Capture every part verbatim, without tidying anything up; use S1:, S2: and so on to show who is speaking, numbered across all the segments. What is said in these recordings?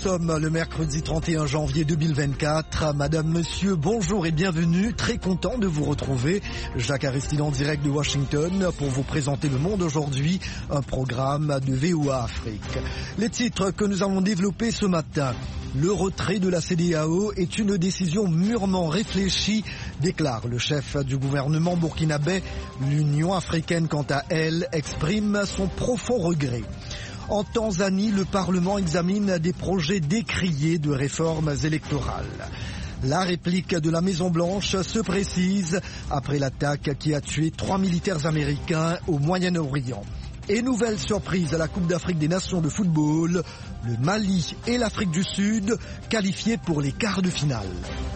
S1: sommes le mercredi trente et un janvier deux mille vingt-quatre. Madame, monsieur, bonjour et bienvenue. Très content de vous retrouver. Jacques Aristide en direct de Washington pour vous présenter Le Monde aujourd'hui, un programme de V O A Afrique. Les titres que nous avons développés ce matin. Le retrait de la C D A O est une décision mûrement réfléchie, déclare le chef du gouvernement burkinabé. L'Union africaine, quant à elle, exprime son profond regret. En Tanzanie, le Parlement examine des projets décriés de réformes électorales. La réplique de la Maison-Blanche se précise après l'attaque qui a tué trois militaires américains au Moyen-Orient. Et nouvelle surprise à la Coupe d'Afrique des Nations de football, le Mali et l'Afrique du Sud qualifiés pour les quarts de finale.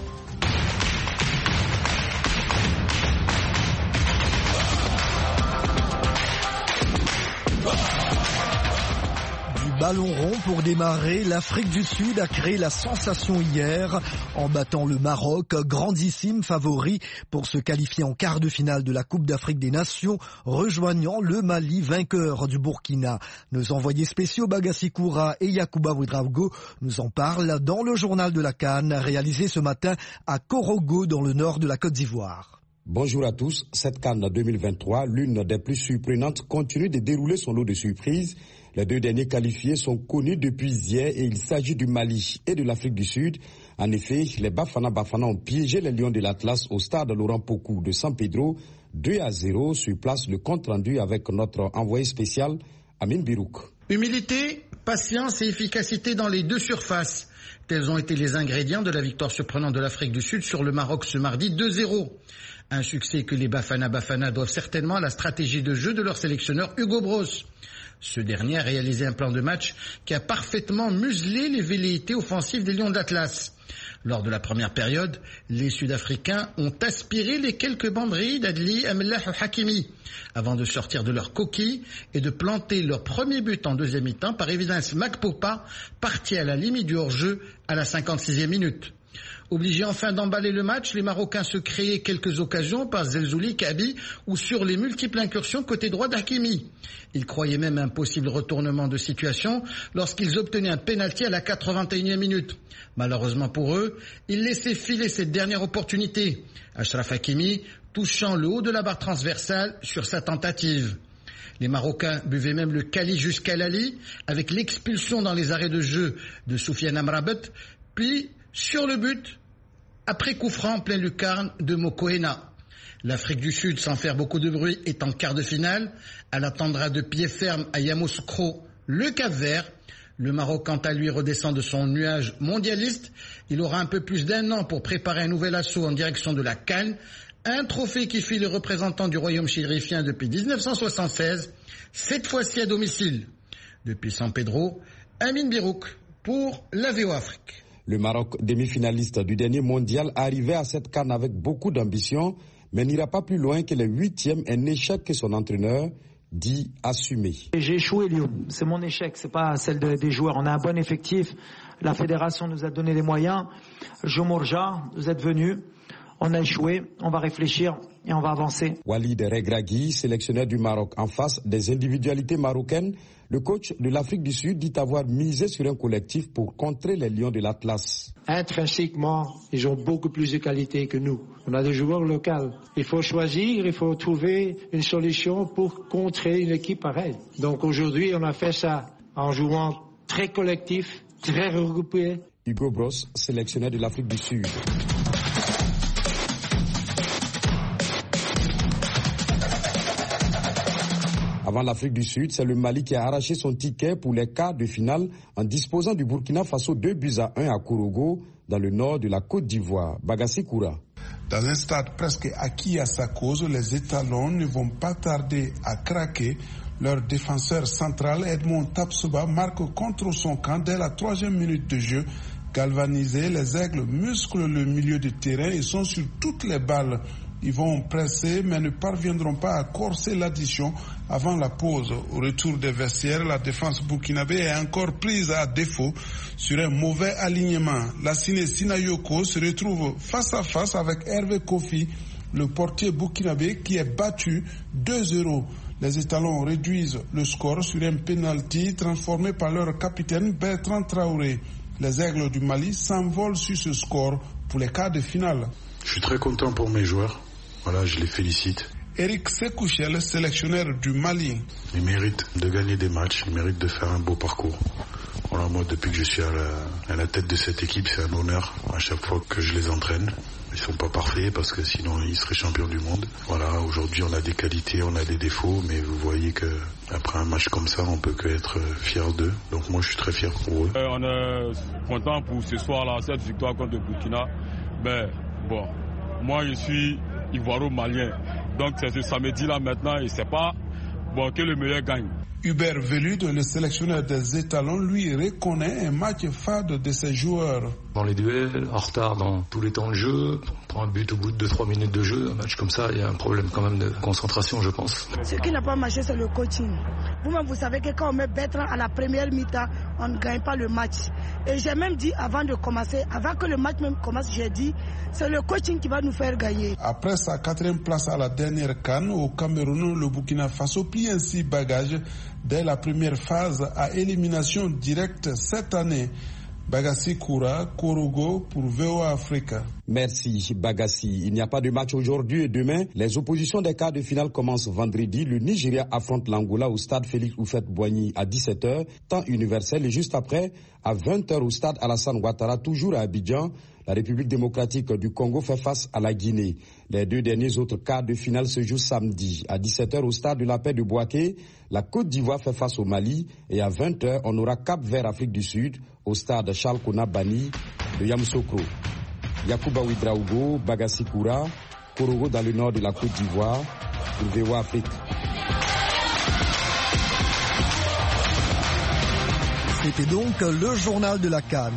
S1: Ballon rond pour démarrer, l'Afrique du Sud a créé la sensation hier en battant le Maroc, grandissime favori pour se qualifier en quart de finale de la Coupe d'Afrique des Nations, rejoignant le Mali vainqueur du Burkina. Nos envoyés spéciaux Bagassi Koura et Yacouba Ouedraogo nous en parlent dans le journal de la CAN réalisé ce matin à Korogo dans le nord de la Côte d'Ivoire.
S2: Bonjour à tous, cette CAN deux mille vingt-trois, l'une des plus surprenantes, continue de dérouler son lot de surprises. Les deux derniers qualifiés sont connus depuis hier et il s'agit du Mali et de l'Afrique du Sud. En effet, les Bafana Bafana ont piégé les Lions de l'Atlas au stade Laurent Pokou de San Pedro, deux à zéro. Sur place, le compte rendu avec notre envoyé spécial, Amin Birouk.
S3: Humilité, patience et efficacité dans les deux surfaces. Tels ont été les ingrédients de la victoire surprenante de l'Afrique du Sud sur le Maroc ce mardi deux zéro. Un succès que les Bafana Bafana doivent certainement à la stratégie de jeu de leur sélectionneur Hugo Broos. Ce dernier a réalisé un plan de match qui a parfaitement muselé les velléités offensives des Lions de l'Atlas. Lors de la première période, les Sud-Africains ont aspiré les quelques banderilles d'Adli Amellah Hakimi avant de sortir de leur coquille et de planter leur premier but en deuxième mi-temps par Evidence Makpopa, parti à la limite du hors-jeu à la cinquante-sixième minute. Obligés enfin d'emballer le match, les Marocains se créaient quelques occasions par Zelzouli, Kabi ou sur les multiples incursions côté droit d'Hakimi. Ils croyaient même un possible retournement de situation lorsqu'ils obtenaient un pénalty à la quatre-vingt-et-unième minute. Malheureusement pour eux, ils laissaient filer cette dernière opportunité. Achraf Hakimi touchant le haut de la barre transversale sur sa tentative. Les Marocains buvaient même le Kali jusqu'à Lali avec l'expulsion dans les arrêts de jeu de Soufiane Amrabat, puis sur le but, après coup franc en plein lucarne de Mokoena. L'Afrique du Sud, sans faire beaucoup de bruit, est en quart de finale. Elle attendra de pied ferme à Yamoussoukro le Cap-Vert. Le Maroc, quant à lui, redescend de son nuage mondialiste. Il aura un peu plus d'un an pour préparer un nouvel assaut en direction de la CAN. Un trophée qui fit le représentant du royaume chérifien depuis dix-neuf cent soixante-seize, cette fois-ci à domicile. Depuis San Pedro, Amin Birouk pour la V O A Afrique.
S2: Le Maroc, demi-finaliste du dernier mondial, arrivait à cette CAN avec beaucoup d'ambition, mais n'ira pas plus loin que les huitièmes, un échec que son entraîneur dit assumer.
S4: J'ai échoué, Lyon. C'est mon échec, c'est pas celle de, des joueurs. On a un bon effectif. La fédération nous a donné les moyens. Jomorja, vous êtes venus. On a échoué. On va réfléchir et on va avancer.
S2: Walid Regragui, sélectionneur du Maroc, en face des individualités marocaines, le coach de l'Afrique du Sud dit avoir misé sur un collectif pour contrer les Lions de l'Atlas.
S5: Intrinsèquement, ils ont beaucoup plus de qualité que nous. On a des joueurs locaux. Il faut choisir, il faut trouver une solution pour contrer une équipe pareille. Donc aujourd'hui, on a fait ça en jouant très collectif, très regroupé.
S2: Hugo Broos, sélectionneur de l'Afrique du Sud. Avant l'Afrique du Sud, c'est le Mali qui a arraché son ticket pour les quarts de finale en disposant du Burkina Faso deux buts à un à Korogo, dans le nord de la Côte d'Ivoire. Bagassi Koura.
S6: Dans un stade presque acquis à sa cause, les étalons ne vont pas tarder à craquer. Leur défenseur central, Edmond Tapsoba, marque contre son camp dès la troisième minute de jeu. Galvanisés, les Aigles musclent le milieu de terrain et sont sur toutes les balles. Ils vont presser mais ne parviendront pas à corser l'addition avant la pause. Au retour des vestiaires, la défense burkinabé est encore prise à défaut sur un mauvais alignement. Lassine Sinayoko se retrouve face à face avec Hervé Kofi, le portier burkinabé qui est battu deux zéro. Les étalons réduisent le score sur un penalty transformé par leur capitaine Bertrand Traoré. Les Aigles du Mali s'envolent sur ce score pour les quarts de finale.
S7: Je suis très content pour mes joueurs. Voilà, je les félicite.
S6: Eric Sekouchel, sélectionneur du Mali.
S7: Ils méritent de gagner des matchs, ils méritent de faire un beau parcours. Voilà, moi, depuis que je suis à la, à la tête de cette équipe, c'est un honneur à chaque fois que je les entraîne. Ils sont pas parfaits parce que sinon ils seraient champions du monde. Voilà, aujourd'hui on a des qualités, on a des défauts, mais vous voyez que après un match comme ça, on peut que être fier d'eux. Donc moi je suis très fier pour eux.
S8: Euh, on est content pour ce soir-là, cette victoire contre le Burkina. Mais bon, moi je suis ivoiro-malien. Donc c'est ce samedi-là maintenant et c'est pas bon que le meilleur gagne.
S6: Hubert Velud, le sélectionneur des étalons, lui reconnaît un match fade de ses joueurs.
S9: Dans les duels, en retard dans tous les temps de jeu, on prend un but au bout de deux trois minutes de jeu, un match comme ça, il y a un problème quand même de concentration, je pense.
S10: Ce qui n'a pas marché, c'est le coaching. Vous-même, vous savez que quand on met Bertrand à la première mi-temps, on ne gagne pas le match. Et j'ai même dit avant de commencer, avant que le match même commence, j'ai dit, c'est le coaching qui va nous faire gagner.
S6: Après sa quatrième place à la dernière CAN au Cameroun, le Burkina Faso plie ainsi bagage dès la première phase à élimination directe cette année. Bagassi Koura, Korogo pour V O A Africa.
S2: Merci Bagassi. Il n'y a pas de match aujourd'hui et demain. Les oppositions des quarts de finale commencent vendredi. Le Nigeria affronte l'Angola au stade Félix Houphouët-Boigny à dix-sept heures, temps universel. Et juste après, à vingt heures au stade Alassane Ouattara, toujours à Abidjan, la République démocratique du Congo fait face à la Guinée. Les deux derniers autres quarts de finale se jouent samedi. À dix-sept heures au stade de la Paix de Bouaké, la Côte d'Ivoire fait face au Mali. Et à vingt heures, on aura Cap-Vert Afrique du Sud au stade Charles Kouna Bani de Yamoussoukro. Yacouba Ouedraogo, Bagassi Koura, Korogo dans le nord de la Côte d'Ivoire pour V O A Afrique.
S1: C'était donc le journal de la CAN.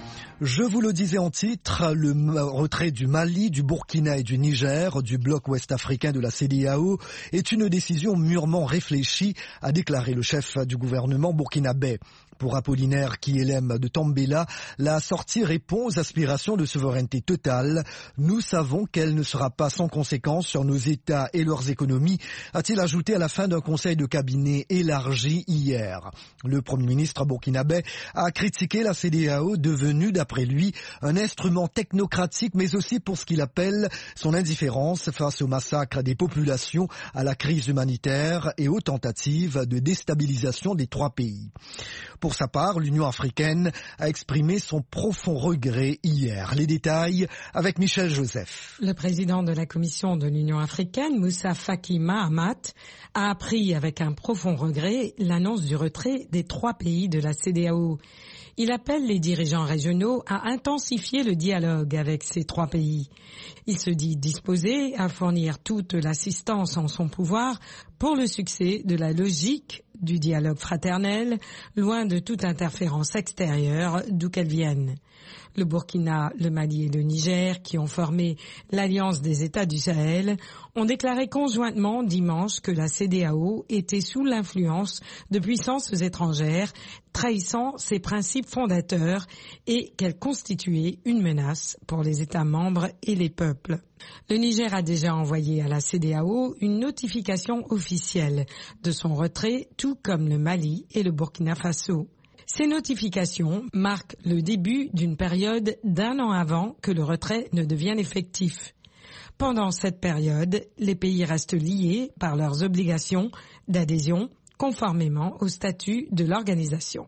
S1: Je vous le disais en titre, le retrait du Mali, du Burkina et du Niger du bloc ouest-africain de la C D A O est une décision mûrement réfléchie, a déclaré le chef du gouvernement burkinabé. Pour Apollinaire Kielem de Tambela, la sortie répond aux aspirations de souveraineté totale. Nous savons qu'elle ne sera pas sans conséquence sur nos États et leurs économies, a-t-il ajouté à la fin d'un conseil de cabinet élargi hier. Le Premier ministre burkinabé a critiqué la C D A O devenue, d'après lui, un instrument technocratique, mais aussi pour ce qu'il appelle son indifférence face au massacre des populations, à la crise humanitaire et aux tentatives de déstabilisation des trois pays. Pour sa part, l'Union africaine a exprimé son profond regret hier. Les détails avec Michel Joseph.
S11: Le président de la Commission de l'Union africaine, Moussa Faki Mahamat, a appris avec un profond regret l'annonce du retrait des trois pays de la C D A O. Il appelle les dirigeants régionaux à intensifier le dialogue avec ces trois pays. Il se dit disposé à fournir toute l'assistance en son pouvoir pour le succès de la logique du dialogue fraternel, loin de toute interférence extérieure d'où qu'elle vienne. Le Burkina, le Mali et le Niger, qui ont formé l'Alliance des États du Sahel, ont déclaré conjointement dimanche que la C D A O était sous l'influence de puissances étrangères, trahissant ses principes fondateurs et qu'elle constituait une menace pour les États membres et les peuples. Le Niger a déjà envoyé à la C D A O une notification officielle de son retrait, tout comme le Mali et le Burkina Faso. Ces notifications marquent le début d'une période d'un an avant que le retrait ne devienne effectif. Pendant cette période, les pays restent liés par leurs obligations d'adhésion conformément au statut de l'organisation.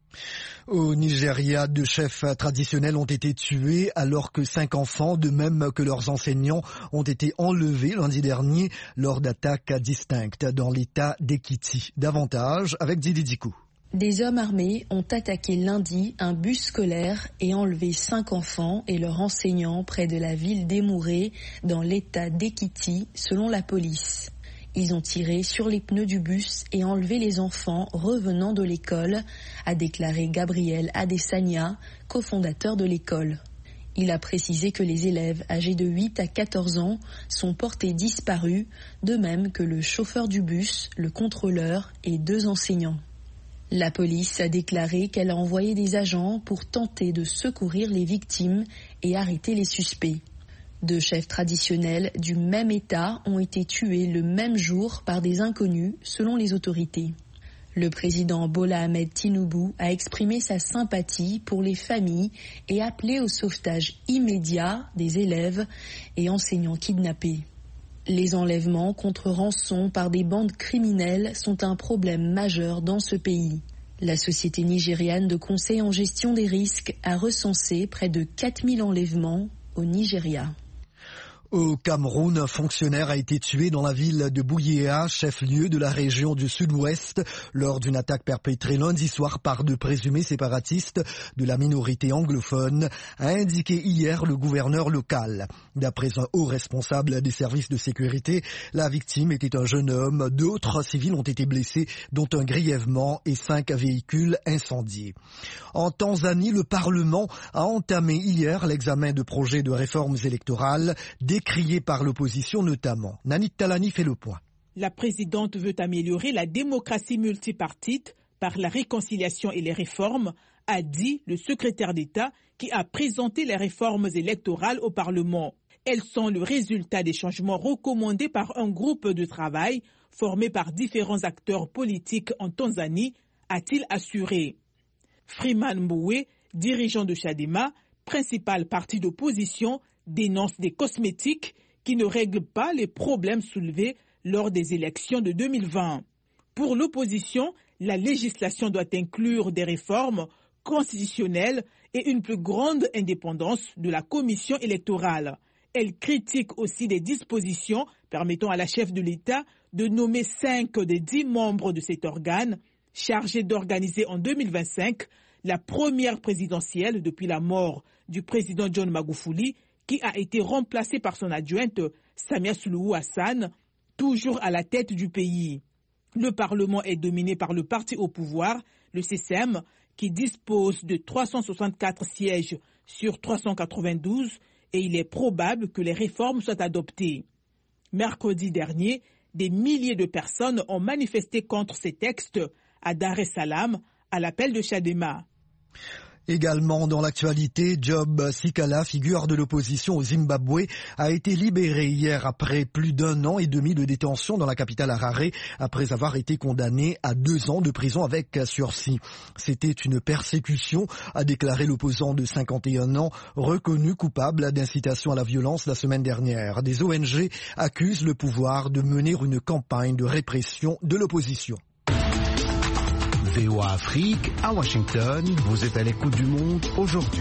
S1: Au Nigeria, deux chefs traditionnels ont été tués alors que cinq enfants, de même que leurs enseignants, ont été enlevés lundi dernier lors d'attaques distinctes dans l'état d'Ekiti. Davantage avec Didi Dikou.
S12: Des hommes armés ont attaqué lundi un bus scolaire et enlevé cinq enfants et leurs enseignants près de la ville d'Emouré dans l'état d'Ekiti, selon la police. Ils ont tiré sur les pneus du bus et enlevé les enfants revenant de l'école, a déclaré Gabriel Adesanya, cofondateur de l'école. Il a précisé que les élèves âgés de huit à quatorze ans sont portés disparus, de même que le chauffeur du bus, le contrôleur et deux enseignants. La police a déclaré qu'elle a envoyé des agents pour tenter de secourir les victimes et arrêter les suspects. Deux chefs traditionnels du même État ont été tués le même jour par des inconnus, selon les autorités. Le président Bola Ahmed Tinubu a exprimé sa sympathie pour les familles et appelé au sauvetage immédiat des élèves et enseignants kidnappés. Les enlèvements contre rançon par des bandes criminelles sont un problème majeur dans ce pays. La société nigériane de conseil en gestion des risques a recensé près de quatre mille enlèvements au Nigeria.
S1: Au Cameroun, un fonctionnaire a été tué dans la ville de Bouyéa, chef-lieu de la région du sud-ouest, lors d'une attaque perpétrée lundi soir par de présumés séparatistes de la minorité anglophone, a indiqué hier le gouverneur local. D'après un haut responsable des services de sécurité, la victime était un jeune homme. D'autres civils ont été blessés, dont un grièvement et cinq véhicules incendiés. En Tanzanie, le Parlement a entamé hier l'examen de projets de réformes électorales décriés par l'opposition notamment. Nanit Talani fait le point.
S13: La présidente veut améliorer la démocratie multipartite par la réconciliation et les réformes, a dit le secrétaire d'État qui a présenté les réformes électorales au Parlement. Elles sont le résultat des changements recommandés par un groupe de travail formé par différents acteurs politiques en Tanzanie, a-t-il assuré. Freeman Mbowe, dirigeant de Chadema, principal parti d'opposition, dénonce des cosmétiques qui ne règlent pas les problèmes soulevés lors des élections de deux mille vingt. Pour l'opposition, la législation doit inclure des réformes constitutionnelles et une plus grande indépendance de la commission électorale. Elle critique aussi des dispositions permettant à la chef de l'État de nommer cinq des dix membres de cet organe, chargé d'organiser en deux mille vingt-cinq la première présidentielle depuis la mort du président John Magufuli, qui a été remplacé par son adjointe Samia Suluhu Hassan, toujours à la tête du pays. Le Parlement est dominé par le parti au pouvoir, le C C M, qui dispose de trois cent soixante-quatre sièges sur trois cent quatre-vingt-douze et il est probable que les réformes soient adoptées. Mercredi dernier, des milliers de personnes ont manifesté contre ces textes à Dar es Salaam, à l'appel de Chadema.
S1: Également dans l'actualité, Job Sikala, figure de l'opposition au Zimbabwe, a été libéré hier après plus d'un an et demi de détention dans la capitale Harare, après avoir été condamné à deux ans de prison avec sursis. C'était une persécution, a déclaré l'opposant de cinquante et un ans, reconnu coupable d'incitation à la violence la semaine dernière. Des O N G accusent le pouvoir de mener une campagne de répression de l'opposition.
S14: V O A Afrique, à Washington, vous êtes à l'écoute du monde aujourd'hui.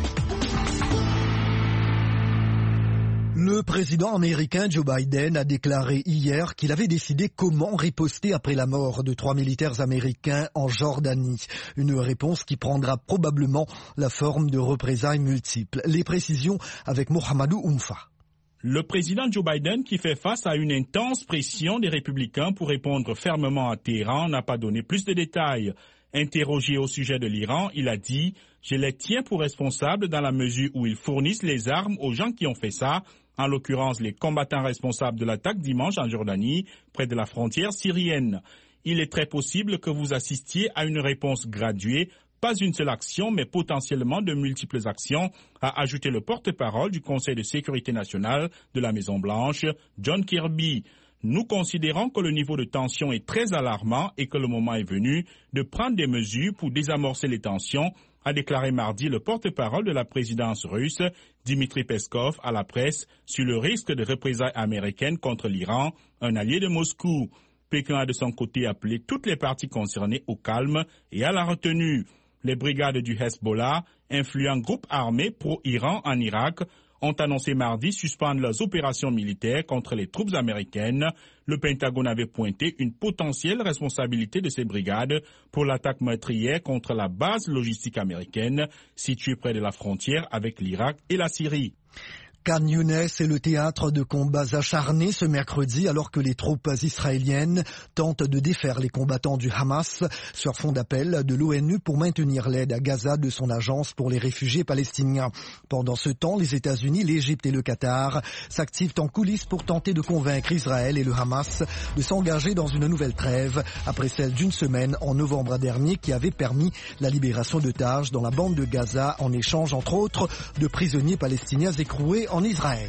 S1: Le président américain Joe Biden a déclaré hier qu'il avait décidé comment riposter après la mort de trois militaires américains en Jordanie. Une réponse qui prendra probablement la forme de représailles multiples. Les précisions avec Mohamedou Oumfa.
S15: Le président Joe Biden, qui fait face à une intense pression des républicains pour répondre fermement à Téhéran, n'a pas donné plus de détails. Interrogé au sujet de l'Iran, il a dit « Je les tiens pour responsables dans la mesure où ils fournissent les armes aux gens qui ont fait ça, en l'occurrence les combattants responsables de l'attaque dimanche en Jordanie, près de la frontière syrienne. Il est très possible que vous assistiez à une réponse graduée, pas une seule action, mais potentiellement de multiples actions, a ajouté le porte-parole du Conseil de sécurité nationale de la Maison-Blanche, John Kirby. Nous considérons que le niveau de tension est très alarmant et que le moment est venu de prendre des mesures pour désamorcer les tensions, a déclaré mardi le porte-parole de la présidence russe, Dmitry Peskov, à la presse sur le risque de représailles américaines contre l'Iran, un allié de Moscou. Pékin a de son côté appelé toutes les parties concernées au calme et à la retenue. Les brigades du Hezbollah, influent groupe armé pro-Iran en Irak, ont annoncé mardi suspendre leurs opérations militaires contre les troupes américaines. Le Pentagone avait pointé une potentielle responsabilité de ces brigades pour l'attaque meurtrière contre la base logistique américaine située près de la frontière avec l'Irak et la Syrie.
S1: Khan Younes est le théâtre de combats acharnés ce mercredi alors que les troupes israéliennes tentent de défaire les combattants du Hamas sur fond d'appel de l'O N U pour maintenir l'aide à Gaza de son agence pour les réfugiés palestiniens. Pendant ce temps, les États-Unis, l'Égypte et le Qatar s'activent en coulisses pour tenter de convaincre Israël et le Hamas de s'engager dans une nouvelle trêve après celle d'une semaine en novembre dernier qui avait permis la libération d'otages dans la bande de Gaza en échange entre autres de prisonniers palestiniens écroués en Israël.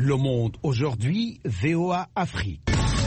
S14: Le Monde aujourd'hui, V O A Afrique.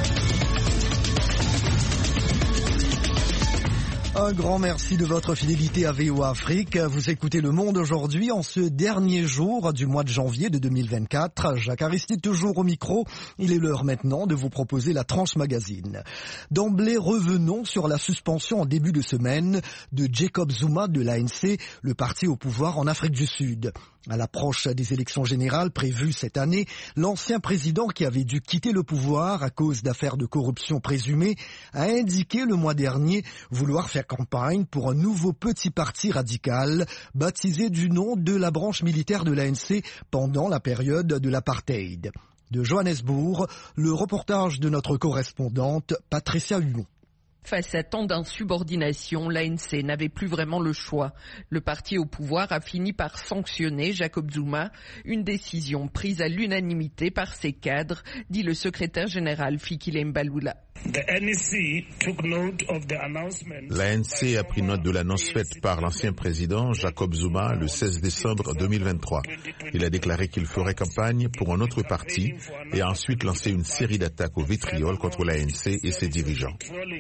S1: Un grand merci de votre fidélité à V O A Afrique. Vous écoutez Le Monde aujourd'hui en ce dernier jour du mois de janvier de deux mille vingt-quatre. Jacques Aristide toujours au micro. Il est l'heure maintenant de vous proposer la tranche magazine. D'emblée, revenons sur la suspension en début de semaine de Jacob Zuma de l'A N C, le parti au pouvoir en Afrique du Sud. À l'approche des élections générales prévues cette année, l'ancien président qui avait dû quitter le pouvoir à cause d'affaires de corruption présumées a indiqué le mois dernier vouloir faire campagne pour un nouveau petit parti radical baptisé du nom de la branche militaire de l'A N C pendant la période de l'apartheid. De Johannesburg, le reportage de notre correspondante Patricia Huon.
S16: Face à tant d'insubordination, l'A N C n'avait plus vraiment le choix. Le parti au pouvoir a fini par sanctionner Jacob Zuma, une décision prise à l'unanimité par ses cadres, dit le secrétaire général Fikile Mbalula.
S17: L'A N C a pris note de l'annonce faite par l'ancien président Jacob Zuma le seize décembre deux mille vingt-trois. Il a déclaré qu'il ferait campagne pour un autre parti et a ensuite lancé une série d'attaques au vitriol contre l'A N C et ses dirigeants.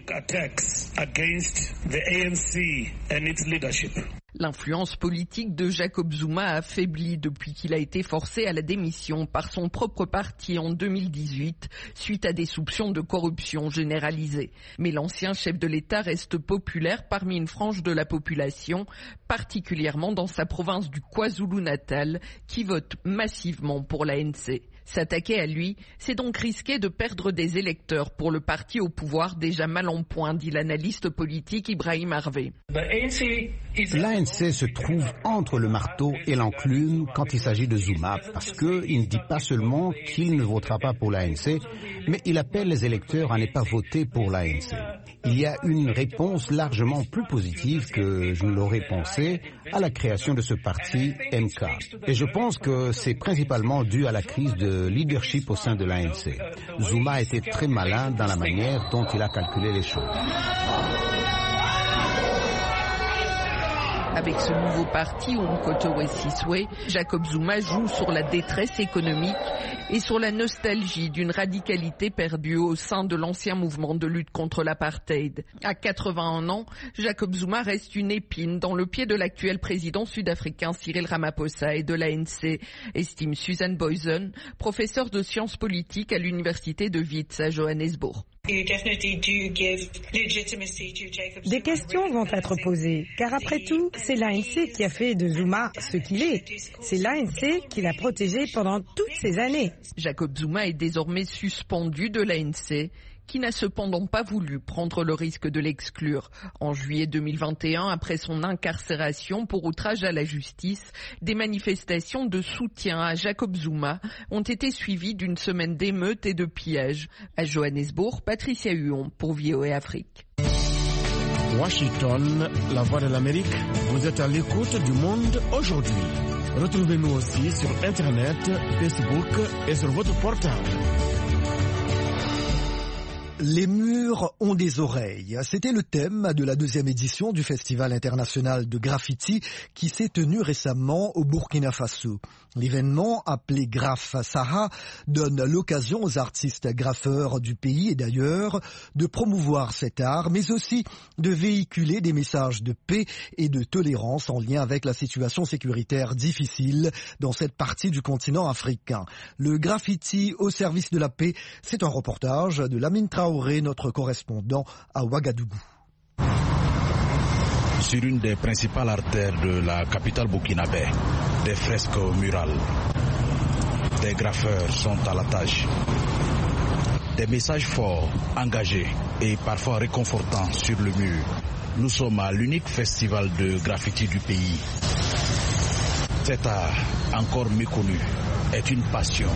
S16: L'influence politique de Jacob Zuma a affaibli depuis qu'il a été forcé à la démission par son propre parti en deux mille dix-huit suite à des soupçons de corruption généralisée. Mais l'ancien chef de l'État reste populaire parmi une frange de la population, particulièrement dans sa province du KwaZulu-Natal, qui vote massivement pour l'A N C. S'attaquer à lui, c'est donc risquer de perdre des électeurs pour le parti au pouvoir déjà mal en point, dit l'analyste politique Ibrahim Harvey.
S14: L'A N C se trouve entre le marteau et l'enclume quand il s'agit de Zuma, parce qu'il ne dit pas seulement qu'il ne votera pas pour l'A N C, mais il appelle les électeurs à ne pas voter pour l'A N C. Il y a une réponse largement plus positive que je ne l'aurais pensé à la création de ce parti M K. Et je pense que c'est principalement dû à la crise de leadership au sein de l'A N C. Zuma a été très malin dans la manière dont il a calculé les choses.
S16: Avec ce nouveau parti, Umkhonto we Sizwe, Jacob Zuma joue sur la détresse économique et sur la nostalgie d'une radicalité perdue au sein de l'ancien mouvement de lutte contre l'apartheid. À quatre-vingt-un ans, Jacob Zuma reste une épine dans le pied de l'actuel président sud-africain Cyril Ramaphosa et de l'A N C, estime Susan Boysen, professeure de sciences politiques à l'université de Wits à Johannesburg.
S18: Des questions vont être posées, car après tout, c'est l'A N C qui a fait de Zuma ce qu'il est. C'est l'A N C qui l'a protégé pendant toutes ces années.
S16: Jacob Zuma est désormais suspendu de l'A N C, qui n'a cependant pas voulu prendre le risque de l'exclure. En juillet deux mille vingt et un, après son incarcération pour outrage à la justice, des manifestations de soutien à Jacob Zuma ont été suivies d'une semaine d'émeutes et de pillages. À Johannesburg, Patricia Huon pour V O A Afrique.
S19: Washington, la voix de l'Amérique, vous êtes à l'écoute du Monde aujourd'hui. Retrouvez-nous aussi sur Internet, Facebook et sur votre portable.
S1: Les murs ont des oreilles. C'était le thème de la deuxième édition du Festival international de graffiti qui s'est tenu récemment au Burkina Faso. L'événement, appelé Graf Saha, donne l'occasion aux artistes graffeurs du pays et d'ailleurs de promouvoir cet art, mais aussi de véhiculer des messages de paix et de tolérance en lien avec la situation sécuritaire difficile dans cette partie du continent africain. Le graffiti au service de la paix, c'est un reportage de Lamine Traoré, notre correspondant à Ouagadougou.
S20: Sur une des principales artères de la capitale burkinabé, des fresques murales. Des graffeurs sont à la tâche. Des messages forts, engagés et parfois réconfortants sur le mur. Nous sommes à l'unique festival de graffiti du pays. Cet art, encore méconnu, est une passion.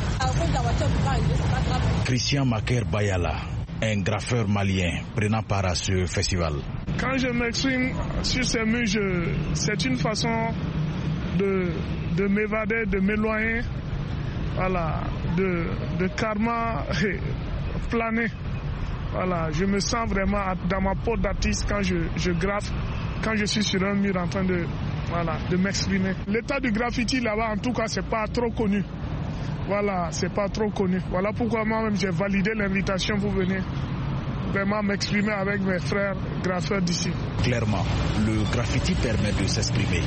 S20: Christian Maker Bayala, un graffeur malien prenant part à ce festival.
S21: Quand je m'exprime sur ces murs, je... c'est une façon de, de m'évader, de m'éloigner, voilà, de, de karma planer. Voilà, je me sens vraiment dans ma peau d'artiste quand je, je graffe, quand je suis sur un mur en train de, voilà, de m'exprimer. L'état du graffiti là-bas, en tout cas, c'est pas trop connu. voilà, c'est pas trop connu. Voilà pourquoi moi-même j'ai validé l'invitation pour venir vraiment m'exprimer avec mes frères graffeurs d'ici.
S20: Clairement, le graffiti permet de s'exprimer.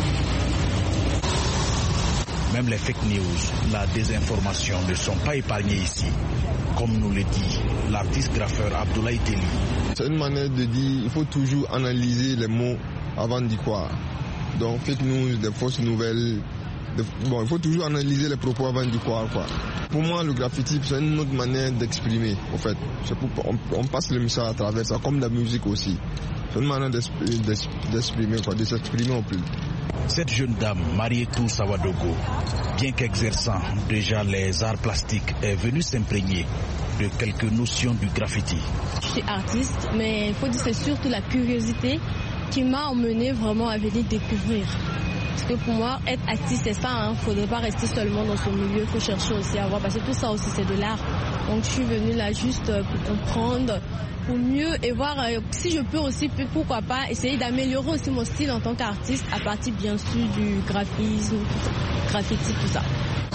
S20: Même les fake news, la désinformation ne sont pas épargnés ici. Comme nous le dit l'artiste graffeur Abdoulaye Teli.
S3: C'est une manière de dire il faut toujours analyser les mots avant d'y croire. Donc fake news, des fausses nouvelles, des... bon, il faut toujours analyser les propos avant d'y croire, quoi. Pour moi, le graffiti, c'est une autre manière d'exprimer, en fait. C'est pour... on, on passe le message à travers ça, comme la musique aussi. C'est une manière d'exprimer, quoi, de s'exprimer en plus.
S20: Cette jeune dame, Marietou Sawadogo, bien qu'exerçant déjà les arts plastiques, est venue s'imprégner de quelques notions du graffiti.
S22: Je suis artiste, mais il faut dire que c'est surtout la curiosité qui m'a emmené vraiment à venir découvrir. Parce que pour moi, être artiste, c'est ça, il hein. ne faudrait pas rester seulement dans ce milieu, il faut chercher aussi à voir, parce que tout ça aussi c'est de l'art. Donc je suis venue là juste pour comprendre, pour mieux et voir euh, si je peux aussi, pourquoi pas, essayer d'améliorer aussi mon style en tant qu'artiste, à partir bien sûr du graphisme, graffiti, tout ça.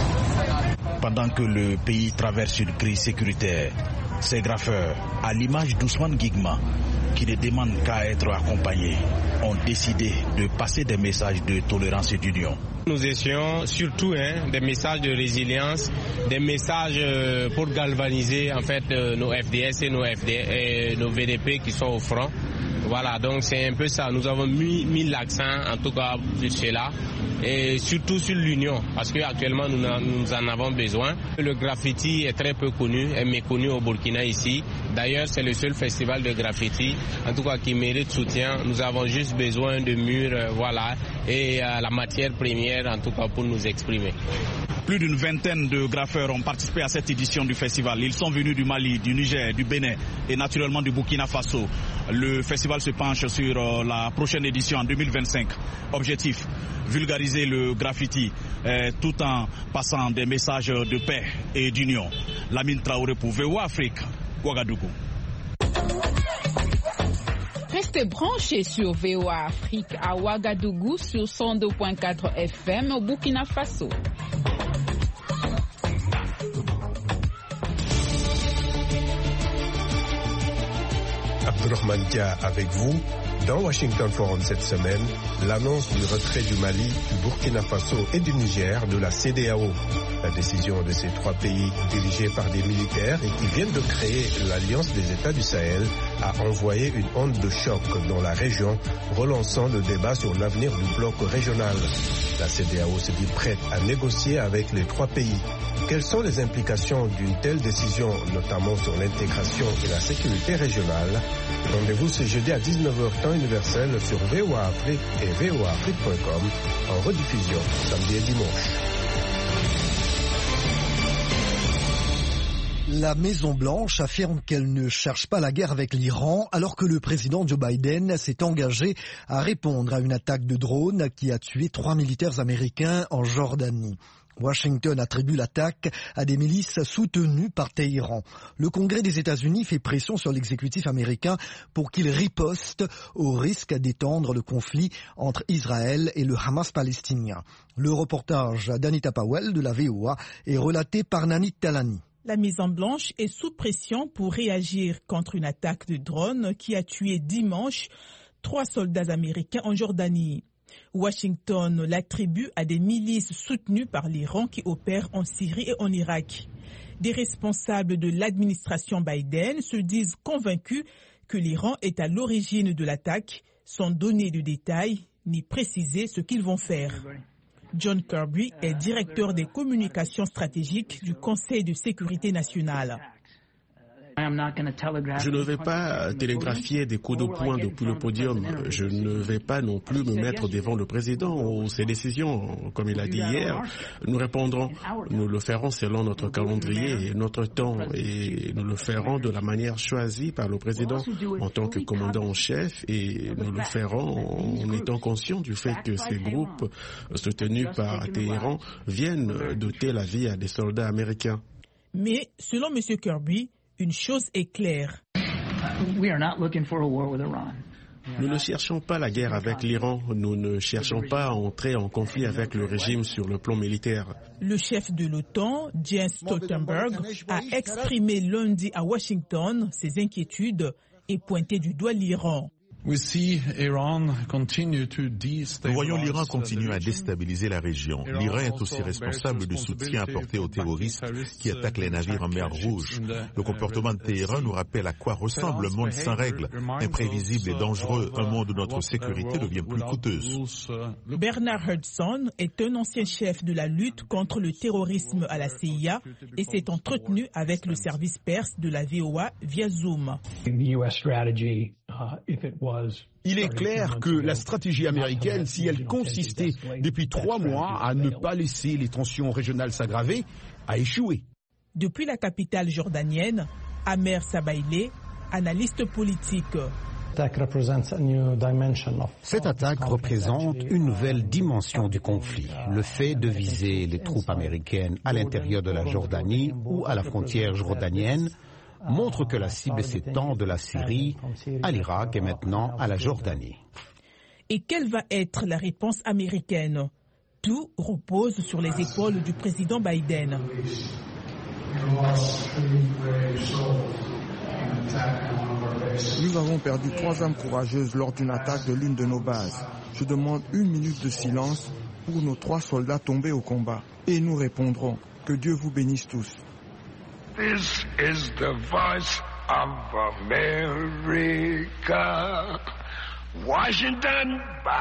S20: Pendant que le pays traverse une crise sécuritaire, ces graffeurs, à l'image d'Ousmane Guigma, qui ne demandent qu'à être accompagnés, ont décidé de passer des messages de tolérance et d'union.
S23: Nous essayons surtout hein, des messages de résilience, des messages euh, pour galvaniser en fait euh, nos F D S et nos, F D, et nos V D P qui sont au front. Voilà, donc c'est un peu ça. Nous avons mis, mis l'accent en tout cas sur cela et surtout sur l'union parce qu'actuellement nous, nous en avons besoin. Le graffiti est très peu connu, est méconnu au Burkina ici. D'ailleurs, c'est le seul festival de graffiti, en tout cas qui mérite soutien. Nous avons juste besoin de murs, euh, voilà, et euh, la matière première, en tout cas, pour nous exprimer.
S15: Plus d'une vingtaine de graffeurs ont participé à cette édition du festival. Ils sont venus du Mali, du Niger, du Bénin et naturellement du Burkina Faso. Le festival se penche sur euh, la prochaine édition en deux mille vingt-cinq. Objectif, vulgariser le graffiti euh, tout en passant des messages de paix et d'union. Lamine Traoré pour V O A Afrique, Ouagadougou.
S24: Restez branchés sur V O A Afrique à Ouagadougou sur cent deux virgule quatre F M au Burkina Faso.
S25: Abdourahmane Dia avec vous. Dans Washington Forum cette semaine, l'annonce du retrait du Mali, du Burkina Faso et du Niger de la C D A O. La décision de ces trois pays dirigés par des militaires et qui viennent de créer l'Alliance des États du Sahel a envoyé une onde de choc dans la région, relançant le débat sur l'avenir du bloc régional. La C D A O se dit prête à négocier avec les trois pays. Quelles sont les implications d'une telle décision, notamment sur l'intégration et la sécurité régionale? Rendez-vous ce jeudi à dix-neuf heures temps universel sur V O A Afrique et V O A Afrique point com en rediffusion samedi et dimanche.
S1: La Maison-Blanche affirme qu'elle ne cherche pas la guerre avec l'Iran alors que le président Joe Biden s'est engagé à répondre à une attaque de drone qui a tué trois militaires américains en Jordanie. Washington attribue l'attaque à des milices soutenues par Téhéran. Le Congrès des États-Unis fait pression sur l'exécutif américain pour qu'il riposte au risque d'étendre le conflit entre Israël et le Hamas palestinien. Le reportage d'Anita Powell de la V O A est relaté par Nanit Talani.
S13: La Maison-Blanche est sous pression pour réagir contre une attaque de drone qui a tué dimanche trois soldats américains en Jordanie. Washington l'attribue à des milices soutenues par l'Iran qui opèrent en Syrie et en Irak. Des responsables de l'administration Biden se disent convaincus que l'Iran est à l'origine de l'attaque, sans donner de détails ni préciser ce qu'ils vont faire. John Kirby est directeur des communications stratégiques du Conseil de sécurité nationale.
S26: Je ne vais pas télégraphier des coups de poing depuis le podium. Je ne vais pas non plus me mettre devant le président ou ses décisions. Comme il a dit hier, nous répondrons, nous le ferons selon notre calendrier et notre temps et nous le ferons de la manière choisie par le président en tant que commandant en chef et nous le ferons en étant conscients du fait que ces groupes soutenus par Téhéran viennent d'ôter la vie à des soldats américains.
S13: Mais selon M. Kirby, une chose est claire.
S26: Nous ne cherchons pas la guerre avec l'Iran, nous ne cherchons pas à entrer en conflit avec le régime sur le plan militaire.
S13: Le chef de l'OTAN, Jens Stoltenberg, a exprimé lundi à Washington ses inquiétudes et pointé du doigt l'Iran.
S17: Nous voyons l'Iran continuer à déstabiliser la région. L'Iran est aussi responsable du soutien apporté aux terroristes qui attaquent les navires en mer Rouge. Le comportement de Téhéran nous rappelle à quoi ressemble un monde sans règles, imprévisible et dangereux, un monde où notre sécurité devient plus coûteuse.
S13: Bernard Hudson est un ancien chef de la lutte contre le terrorisme à la C I A et s'est entretenu avec le service perse de la V O A via Zoom.
S4: Il est clair que la stratégie américaine, si elle consistait depuis trois mois à ne pas laisser les tensions régionales s'aggraver, a échoué.
S13: Depuis la capitale jordanienne, Amer Sabaileh, analyste politique.
S14: Cette attaque représente une nouvelle dimension du conflit. Le fait de viser les troupes américaines à l'intérieur de la Jordanie ou à la frontière jordanienne montre que la cible s'étend de la Syrie à l'Irak et maintenant à la Jordanie.
S13: Et quelle va être la réponse américaine? Tout repose sur les épaules du président Biden.
S5: Nous avons perdu trois âmes courageuses lors d'une attaque de l'une de nos bases. Je demande une minute de silence pour nos trois soldats tombés au combat. Et nous répondrons. Que Dieu vous bénisse tous.
S7: This is the voice of America. Washington,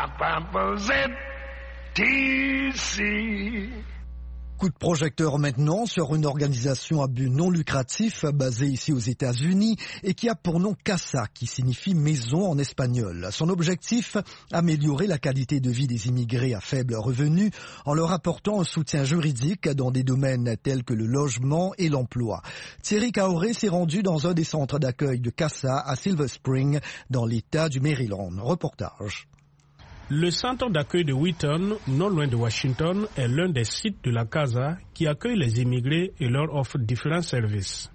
S7: D C
S1: Coup de projecteur maintenant sur une organisation à but non lucratif basée ici aux États-Unis et qui a pour nom CASA, qui signifie maison en espagnol. Son objectif, améliorer la qualité de vie des immigrés à faible revenu en leur apportant un soutien juridique dans des domaines tels que le logement et l'emploi. Thierry Kaoré s'est rendu dans un des centres d'accueil de CASA à Silver Spring, dans l'État du Maryland. Reportage.
S8: Le centre d'accueil de Wheaton, non loin de Washington, est l'un des sites de la CASA qui accueille les immigrés et leur offre différents services.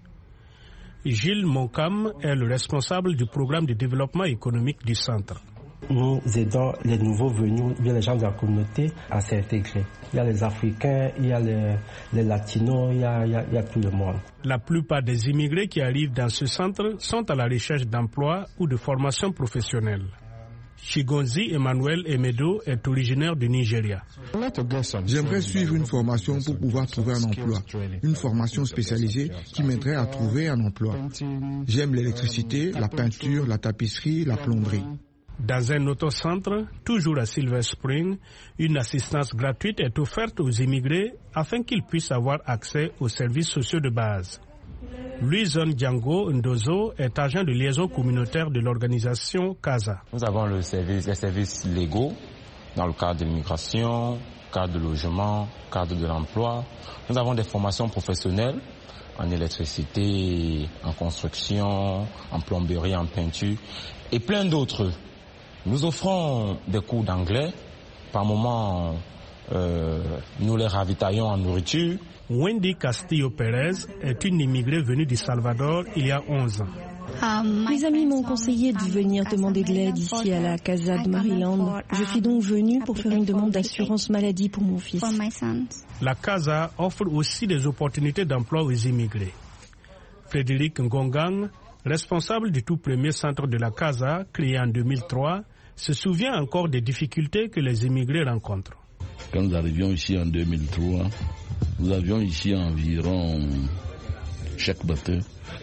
S8: Gilles Moncam est le responsable du programme de développement économique du centre.
S9: Nous aidons les nouveaux venus, bien les gens de la communauté à s'intégrer. Il y a les Africains, il y a les, les Latinos, il y a, il, y a, il y a tout le monde.
S8: La plupart des immigrés qui arrivent dans ce centre sont à la recherche d'emploi ou de formation professionnelle. Chigonzi Emmanuel Emedo est originaire du Nigeria.
S5: J'aimerais suivre une formation pour pouvoir trouver un emploi. Une formation spécialisée qui m'aiderait à trouver un emploi. J'aime l'électricité, la peinture, la tapisserie, la plomberie.
S8: Dans un autre centre, toujours à Silver Spring, une assistance gratuite est offerte aux immigrés afin qu'ils puissent avoir accès aux services sociaux de base. Luison Django Ndozo est agent de liaison communautaire de l'organisation CASA.
S10: Nous avons le service, les services légaux dans le cadre de l'immigration, cadre de logement, cadre de l'emploi. Nous avons des formations professionnelles en électricité, en construction, en plomberie, en peinture et plein d'autres. Nous offrons des cours d'anglais. Par moments, euh, nous les ravitaillons en nourriture.
S8: Wendy Castillo Pérez est une immigrée venue du Salvador il y a onze ans.
S27: Mes amis m'ont conseillé de venir demander de l'aide ici à la Casa de Maryland. Je suis donc venue pour faire une demande d'assurance maladie pour mon fils.
S8: La Casa offre aussi des opportunités d'emploi aux immigrés. Frédéric Ngongang, responsable du tout premier centre de la Casa, créé en deux mille trois, se souvient encore des difficultés que les immigrés rencontrent.
S28: Quand nous arrivions ici en deux mille trois, nous avions ici environ, chaque matin,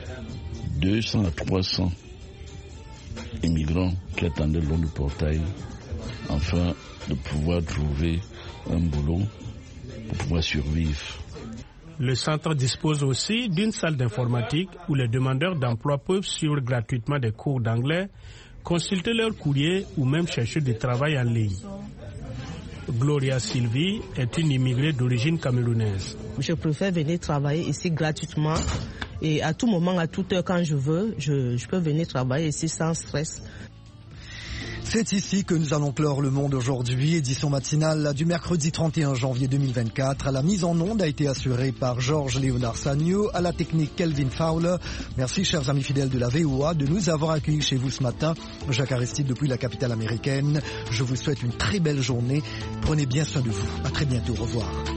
S28: deux cents à trois cents immigrants qui attendaient le long du portail afin de pouvoir trouver un boulot pour pouvoir survivre.
S8: Le centre dispose aussi d'une salle d'informatique où les demandeurs d'emploi peuvent suivre gratuitement des cours d'anglais, consulter leur courrier ou même chercher du travail en ligne. Gloria Sylvie est une immigrée d'origine camerounaise.
S29: Je préfère venir travailler ici gratuitement et à tout moment, à toute heure quand je veux, je, je peux venir travailler ici sans stress.
S1: C'est ici que nous allons clore Le Monde aujourd'hui, édition matinale du mercredi trente et un janvier deux mille vingt-quatre. La mise en onde a été assurée par Georges Léonard Sagno, à la technique Kelvin Fowler. Merci chers amis fidèles de la V O A de nous avoir accueillis chez vous ce matin. Jacques Aristide depuis la capitale américaine. Je vous souhaite une très belle journée. Prenez bien soin de vous. À très bientôt. Au revoir.